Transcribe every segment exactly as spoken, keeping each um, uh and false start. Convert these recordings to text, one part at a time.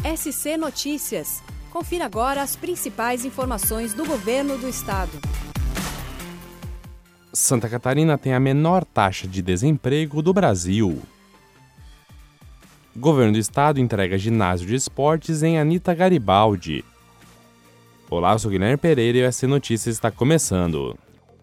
S C Notícias. Confira agora as principais informações do governo do estado. Santa Catarina tem a menor taxa de desemprego do Brasil. O governo do estado entrega ginásio de esportes em Anita Garibaldi. Olá, eu sou Guilherme Pereira e o S C Notícias está começando.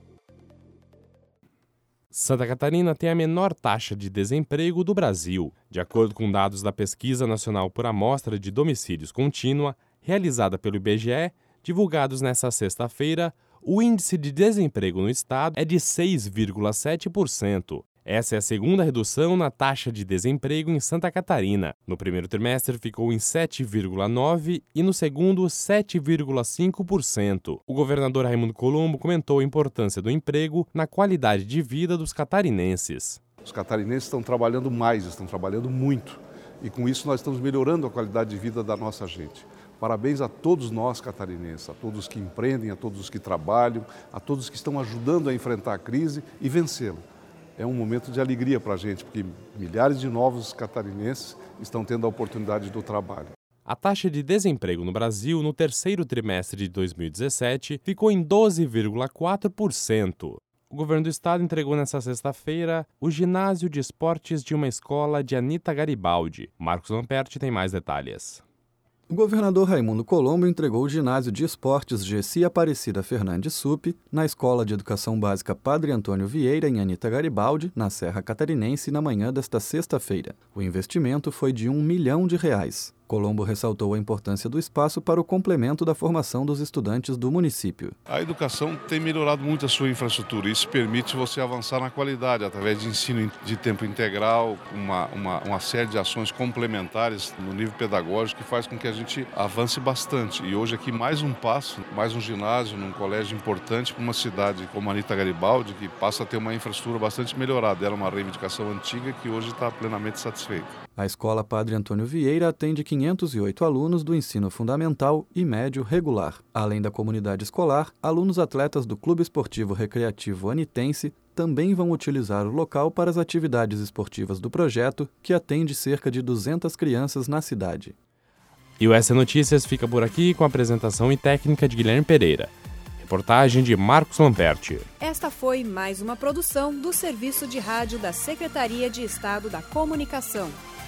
Santa Catarina tem a menor taxa de desemprego do Brasil. De acordo com dados da Pesquisa Nacional por Amostra de Domicílios Contínua, realizada pelo I B G E, divulgados nesta sexta-feira, o índice de desemprego no estado é de seis vírgula sete por cento. Essa é a segunda redução na taxa de desemprego em Santa Catarina. No primeiro trimestre ficou em sete vírgula nove por cento e no segundo sete vírgula cinco por cento. O governador Raimundo Colombo comentou a importância do emprego na qualidade de vida dos catarinenses. Os catarinenses estão trabalhando mais, estão trabalhando muito. E com isso nós estamos melhorando a qualidade de vida da nossa gente. Parabéns a todos nós catarinenses, a todos que empreendem, a todos que trabalham, a todos que estão ajudando a enfrentar a crise e vencê-la. É um momento de alegria para a gente, porque milhares de novos catarinenses estão tendo a oportunidade do trabalho. A taxa de desemprego no Brasil no terceiro trimestre de dois mil e dezessete ficou em doze vírgula quatro por cento. O governo do estado entregou nesta sexta-feira o ginásio de esportes de uma escola de Anita Garibaldi. Marcos Lamperti tem mais detalhes. O governador Raimundo Colombo entregou o ginásio de esportes Gessi Aparecida Fernandes Sup na Escola de Educação Básica Padre Antônio Vieira, em Anita Garibaldi, na Serra Catarinense, na manhã desta sexta-feira. O investimento foi de um milhão de reais. Colombo ressaltou a importância do espaço para o complemento da formação dos estudantes do município. A educação tem melhorado muito a sua infraestrutura. Isso permite você avançar na qualidade, através de ensino de tempo integral, uma, uma, uma série de ações complementares no nível pedagógico que faz com que a gente avance bastante. E hoje aqui mais um passo, mais um ginásio num colégio importante para uma cidade como Anita Garibaldi, que passa a ter uma infraestrutura bastante melhorada. Era uma reivindicação antiga que hoje está plenamente satisfeita. A Escola Padre Antônio Vieira atende quinhentos e oito alunos do ensino fundamental e médio regular. Além da comunidade escolar, alunos atletas do Clube Esportivo Recreativo Anitense também vão utilizar o local para as atividades esportivas do projeto, que atende cerca de duzentas crianças na cidade. E o S C Notícias fica por aqui com a apresentação e técnica de Guilherme Pereira. Reportagem de Marcos Lamperti. Esta foi mais uma produção do Serviço de Rádio da Secretaria de Estado da Comunicação.